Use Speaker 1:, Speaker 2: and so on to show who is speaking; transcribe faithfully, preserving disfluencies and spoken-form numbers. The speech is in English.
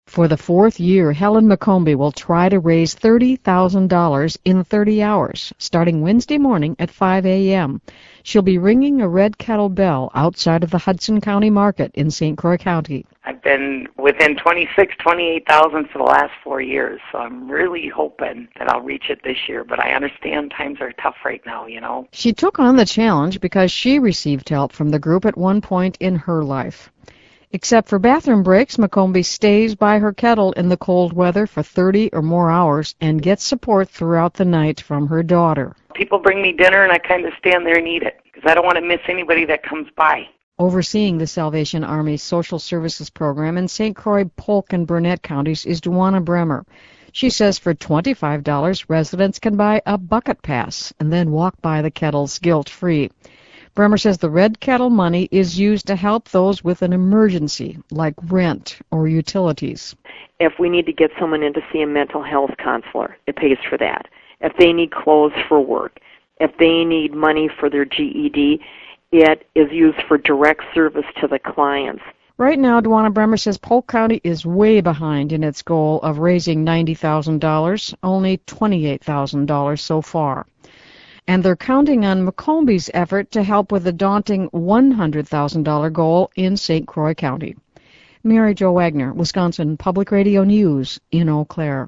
Speaker 1: For the fourth year, Helen McCombie will try to raise thirty thousand dollars in thirty hours, starting Wednesday morning at five a.m. She'll be ringing a red kettle bell outside of the Hudson County Market in Saint Croix County.
Speaker 2: I've been within twenty-six, twenty-eight thousand for the last four years, so I'm really hoping that I'll reach it this year. But I understand times are tough right now, you know.
Speaker 1: She took on the challenge because she received help from the group at one point in her life. Except for bathroom breaks, McCombie stays by her kettle in the cold weather for thirty or more hours and gets support throughout the night from her daughter.
Speaker 2: People bring me dinner and I kind of stand there and eat it because I don't want to miss anybody that comes by.
Speaker 1: Overseeing the Salvation Army's social services program in Saint Croix, Polk, and Burnett counties is Duana Bremer. She says for twenty-five dollars, residents can buy a bucket pass and then walk by the kettles guilt-free. Bremer says the red kettle money is used to help those with an emergency, like rent or utilities.
Speaker 3: If we need to get someone in to see a mental health counselor, it pays for that. If they need clothes for work, if they need money for their G E D, it is used for direct service to the clients.
Speaker 1: Right now, Duana Bremer says Polk County is way behind in its goal of raising ninety thousand dollars, only twenty-eight thousand dollars so far. And they're counting on McCombie's effort to help with the daunting one hundred thousand dollars goal in Saint Croix County. Mary Jo Wagner, Wisconsin Public Radio News in Eau Claire.